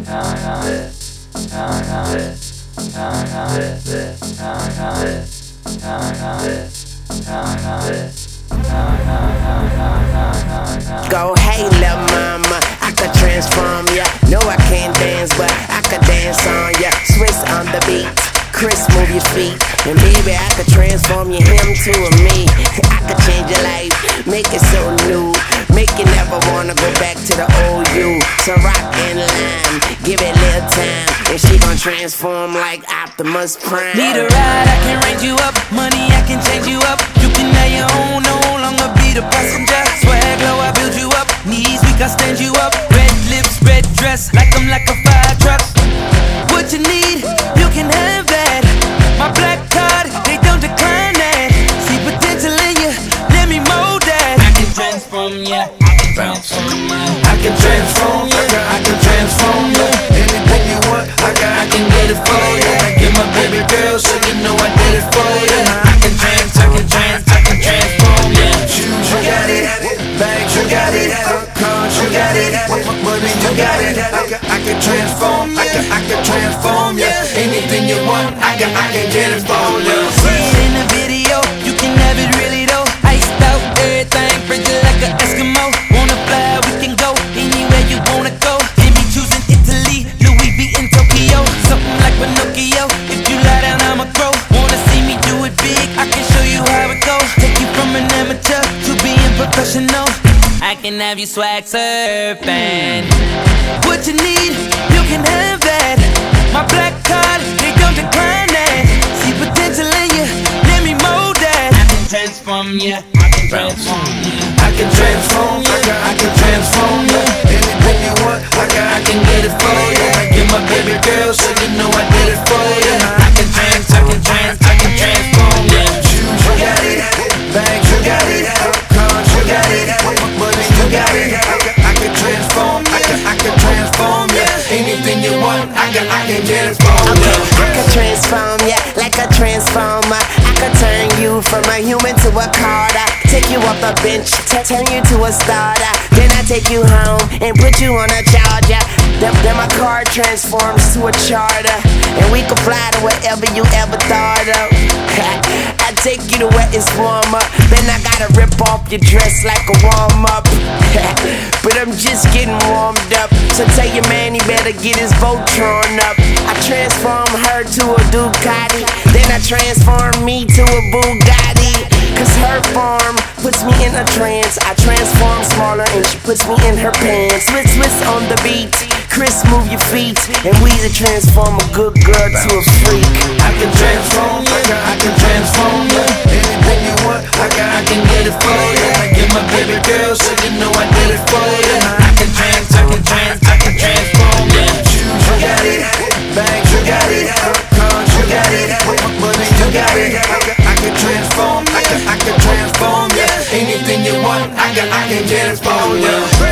Go, hey, lil' mama, I could transform ya. No, I can't dance, but I could dance on ya. Swiss on the beat, Chris, move your feet. And baby, I could transform you, him to a me. I could change your life, make it so new. Make you never wanna go back to the old you. So rock and lime, give it a little time, and she gon' transform like Optimus Prime. Need a ride, I can range you up. Money, I can change you up. You can have your own, no longer be the passenger. Swag low, I build you up. Knees weak, I stand you up. Red lips, red dress, like I'm like a fire truck. What you need, you can have that. My black card, they don't decline that. See potential in you, let me mold that. I can transform ya, I can transform ya. I can transform ya, I can transform ya. Anything you want, I can get it for ya. Get my baby girl, so you know I did it for ya. I can transform ya. Shoes, you got it. Bags, you got it. Cars, you got it. Money, you got it. I can transform ya, I can transform ya. Anything you want, I can get it for ya. See it in the video, you can have it really though. Iced out, everything, frigid like an Eskimo. Wanna fly, we can go anywhere you wanna go. Jimmy choosing Italy, Louis V in Tokyo. Something like Pinocchio, if you lie down I'ma grow. Wanna see me do it big, I can show you how it goes. Take you from an amateur to being professional. I can have you swag surfing. What you need, you can have that. My black card, they don't decline that. See potential in you, let me mold that. I can transform ya, I can transform ya. I can transform ya, I can transform ya. Anything you want, I can get it for ya. Get my baby girl, so you know I did it for ya. I can transform ya. Shoes, you got it. Bags, you got it. Cars, you got it. Money, you got it. I can transform ya. Anything you want, I can get it for ya. I can transform ya like a transformer. I could turn you from a human to a Carter. Take you off the bench, turn you to a starter. Then I take you home and put you on a charger. Then my car transforms to a charter, and we can fly to wherever you ever thought of. I take you to where it's warmer. Then I gotta rip off your dress like a warm up. But I'm just getting warmed up, so tell your man he better get his Voltron up. I transform her to a Ducati, then I transform me to a Bugatti. Cause her form puts me in a trance. I transform smaller and she puts me in her pants. Swiss on the beat, Chris, move your feet, and we to transform a good girl to a freak. I can transform ya, I can transform ya. Anything you want, I can get it for ya. Get my baby girl, so you know I did it for ya. I can transform ya. Shoes, you got it. Bags, you got it. Cars, you got it. Money, you got it. I can transform ya. Anything you want, I can get it for ya.